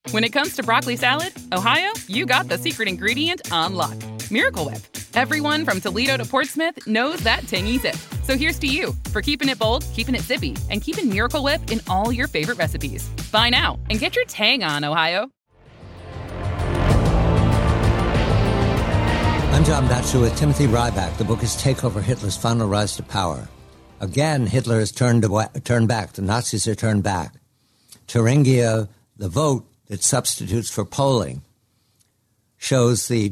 When it comes to broccoli salad, Ohio, you got the secret ingredient on lock. Miracle Whip. Everyone from Toledo to Portsmouth knows that tangy zip. So here's to you for keeping it bold, keeping it zippy, and keeping Miracle Whip in all your favorite recipes. Buy now and get your tang on, Ohio. I'm John Batchelor with Timothy Ryback. The book is Take Over: Hitler's Final Rise to Power. Again, Hitler has turned back. The Nazis are turned back. Thuringia, the vote that substitutes for polling, shows the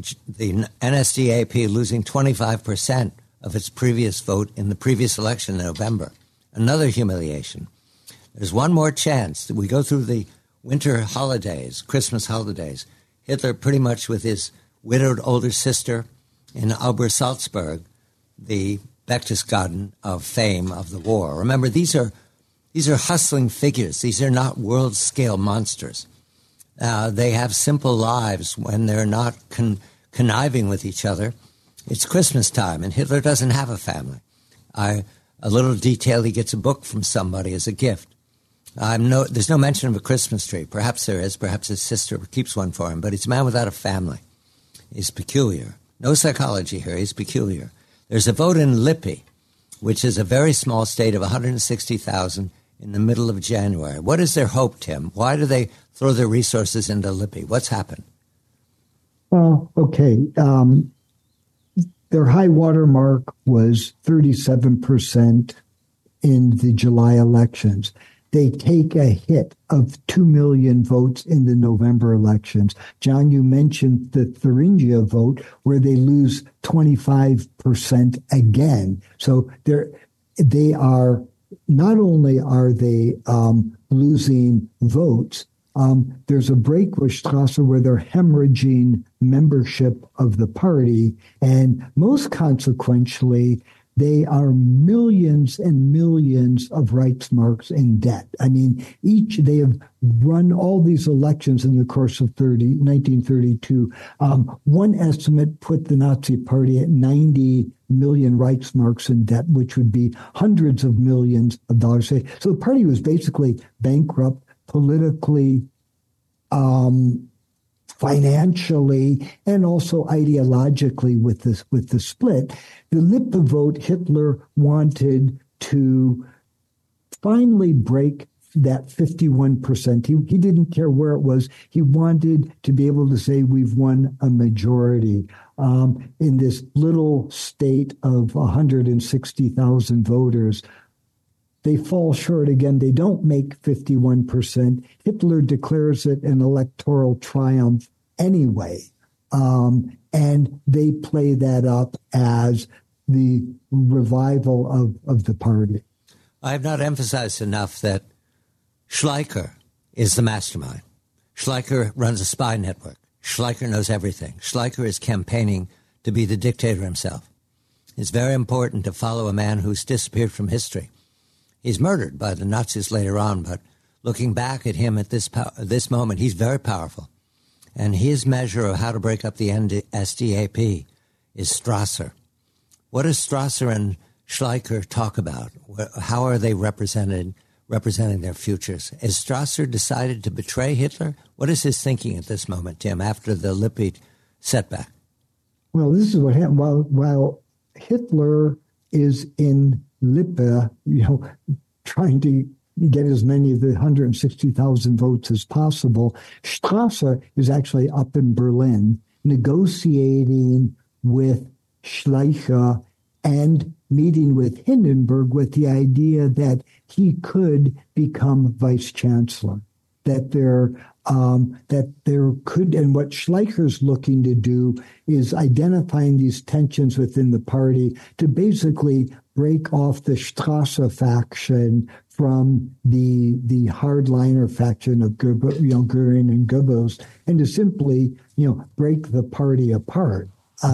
NSDAP losing 25% of its previous vote in the previous election in November. Another humiliation. There's one more chance that we go through the winter holidays, Christmas holidays. Hitler, pretty much with his widowed older sister in Obersalzberg, the Berchtesgaden of fame of the war. Remember, these are hustling figures. These are not world-scale monsters. They have simple lives when they're not conniving with each other. It's Christmas time, and Hitler doesn't have a family. A little detail, he gets a book from somebody as a gift. There's no mention of a Christmas tree. Perhaps there is. Perhaps his sister keeps one for him. But he's a man without a family. He's peculiar. No psychology here. He's peculiar. There's a vote in Lippe, which is a very small state of 160,000 in the middle of January. What is their hope, Tim? Why do they throw their resources into Lippe? What's happened? Well, okay. Their high water mark was 37% in the July elections. They take a hit of 2 million votes in the November elections. John, you mentioned the Thuringia vote where they lose 25% again. So they are not only are they losing votes, there's a break with Strasser where they're hemorrhaging membership of the party. And most consequentially, they are millions and millions of Reichsmarks in debt. I mean, they have run all these elections in the course of 1932. One estimate put the Nazi party at 90 million Reichsmarks in debt, which would be hundreds of millions of dollars. So the party was basically bankrupt politically, financially, and also ideologically with the split. The Lippe vote, Hitler wanted to finally break that 51%. He didn't care where it was. He wanted to be able to say we've won a majority in this little state of 160,000 voters. They fall short again. They don't make 51%. Hitler declares it an electoral triumph anyway. And they play that up as the revival of the party. I have not emphasized enough that Schleicher is the mastermind. Schleicher runs a spy network. Schleicher knows everything. Schleicher is campaigning to be the dictator himself. It's very important to follow a man who's disappeared from history. He's murdered by the Nazis later on, but looking back at him at this moment, he's very powerful. And his measure of how to break up the NSDAP is Strasser. What does Strasser and Schleicher talk about? How are they representing their futures? Has Strasser decided to betray Hitler? What is his thinking at this moment, Tim, after the Lippe setback? Well, this is what happened. While Hitler is in Lippe, trying to get as many of the 160,000 votes as possible, Strasser is actually up in Berlin negotiating with Schleicher and meeting with Hindenburg with the idea that he could become vice chancellor, that there could, and what Schleicher's looking to do is identifying these tensions within the party to basically break off the Strasser faction from the hardliner faction of Goering and Goebbels, and to simply break the party apart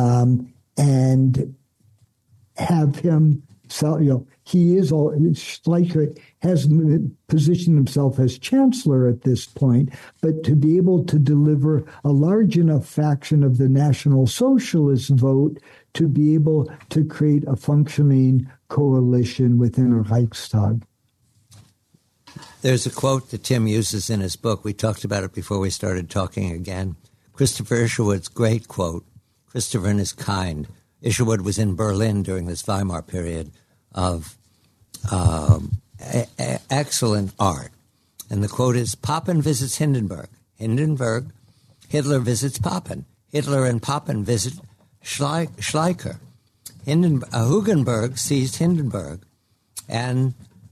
and have him. So, Schleicher has positioned himself as chancellor at this point, but to be able to deliver a large enough faction of the National Socialist vote to be able to create a functioning coalition within a Reichstag. There's a quote that Tim uses in his book. We talked about it before we started talking again. Christopher Isherwood's great quote, "Christopher and his kind." Isherwood was in Berlin during this Weimar period of excellent art. And the quote is, "Papen visits Hindenburg. Hitler visits Papen. Hitler and Papen visit Schleicher. Hugenberg sees Hindenburg and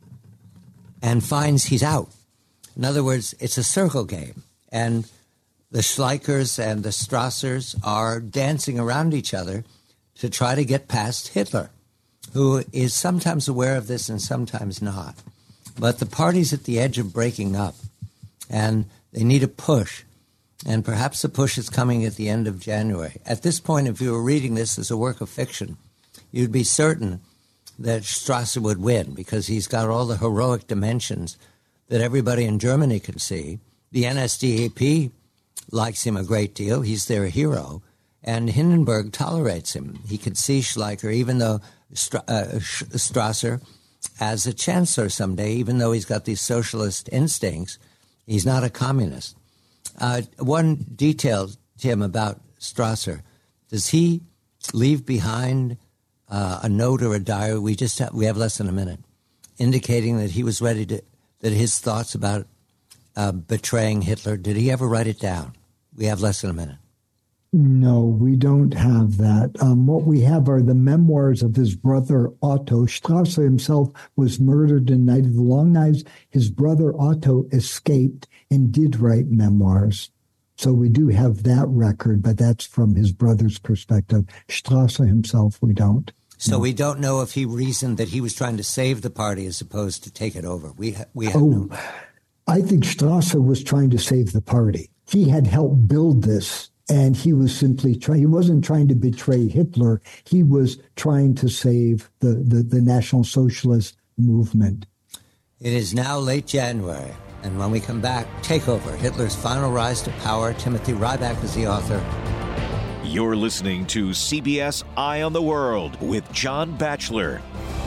finds he's out." In other words, it's a circle game. And the Schleichers and the Strassers are dancing around each other to try to get past Hitler, who is sometimes aware of this and sometimes not. But the party's at the edge of breaking up, and they need a push. And perhaps the push is coming at the end of January. At this point, if you were reading this as a work of fiction, you'd be certain that Strasser would win because he's got all the heroic dimensions that everybody in Germany can see. The NSDAP likes him a great deal. He's their hero. And Hindenburg tolerates him. He could see Schleicher, even though Strasser, as a chancellor someday, even though he's got these socialist instincts, he's not a communist. One detail, Tim, about Strasser. Does he leave behind a note or a diary? We have less than a minute, indicating that he was ready to, that his thoughts about betraying Hitler, did he ever write it down? We have less than a minute. No, we don't have that. What we have are the memoirs of his brother Otto. Strasser himself was murdered in Night of the Long Knives. His brother Otto escaped and did write memoirs. So we do have that record, but that's from his brother's perspective. Strasser himself, we don't. So we don't know if he reasoned that he was trying to save the party as opposed to take it over. We have no. I think Strasser was trying to save the party. He had helped build this. And he was simply he wasn't trying to betray Hitler. He was trying to save the National Socialist movement. It is now late January. And when we come back, Takeover, Hitler's Final Rise to Power. Timothy Ryback is the author. You're listening to CBS Eye on the World with John Batchelor.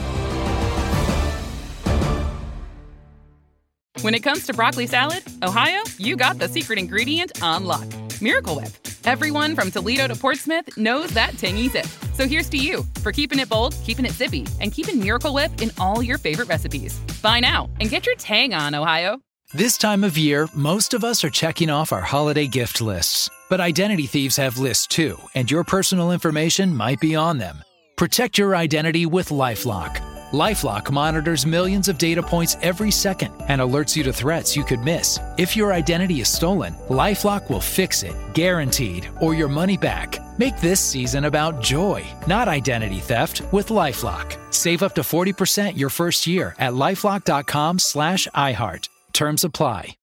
When it comes to broccoli salad, Ohio, you got the secret ingredient on lock. Miracle Whip. Everyone from Toledo to Portsmouth knows that tangy zip. So here's to you for keeping it bold, keeping it zippy, and keeping Miracle Whip in all your favorite recipes. Buy now and get your tang on, Ohio. This time of year, most of us are checking off our holiday gift lists. But identity thieves have lists too, and your personal information might be on them. Protect your identity with LifeLock. LifeLock monitors millions of data points every second and alerts you to threats you could miss. If your identity is stolen, LifeLock will fix it, guaranteed, or your money back. Make this season about joy, not identity theft, with LifeLock. Save up to 40% your first year at LifeLock.com/iHeart. Terms apply.